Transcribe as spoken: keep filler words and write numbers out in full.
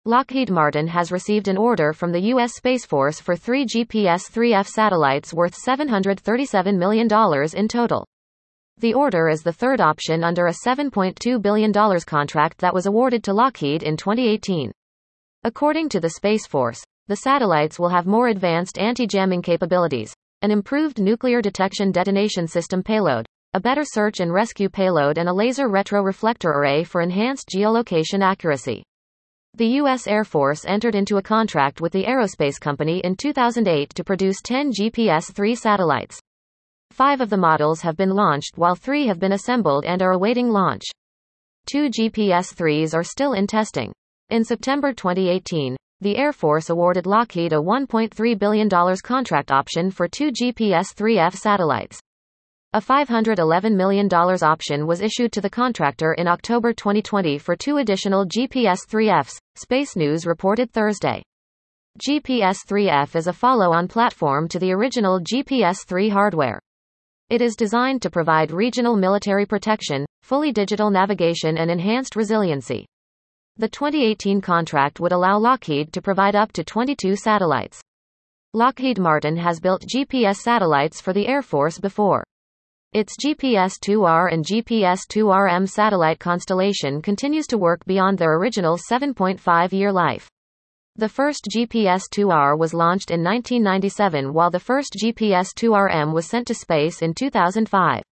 Lockheed Martin has received an order from the U S Space Force for three G P S three F satellites worth seven hundred thirty-seven million dollars in total. The order is the third option under a seven point two billion dollars contract that was awarded to Lockheed in twenty eighteen. According to the Space Force, the satellites will have more advanced anti-jamming capabilities, an improved nuclear detection detonation system payload, a better search and rescue payload, and a laser retroreflector array for enhanced geolocation accuracy. The U S Air Force entered into a contract with the aerospace company in two thousand eight to produce ten G P S three satellites. Five of the models have been launched while three have been assembled and are awaiting launch. Two G P S threes are still in testing. In September twenty eighteen, the Air Force awarded Lockheed a one point three billion dollars contract option for two G P S three F satellites. A five hundred eleven million dollars option was issued to the contractor in October twenty twenty for two additional G P S three Fs, Space News reported Thursday. G P S three F is a follow-on platform to the original G P S three hardware. It is designed to provide regional military protection, fully digital navigation, and enhanced resiliency. The twenty eighteen contract would allow Lockheed to provide up to twenty-two satellites. Lockheed Martin has built G P S satellites for the Air Force before. Its G P S two R and G P S two R M satellite constellation continues to work beyond their original seven point five year life. The first G P S two R was launched in nineteen ninety-seven while the first G P S two R M was sent to space in two thousand five.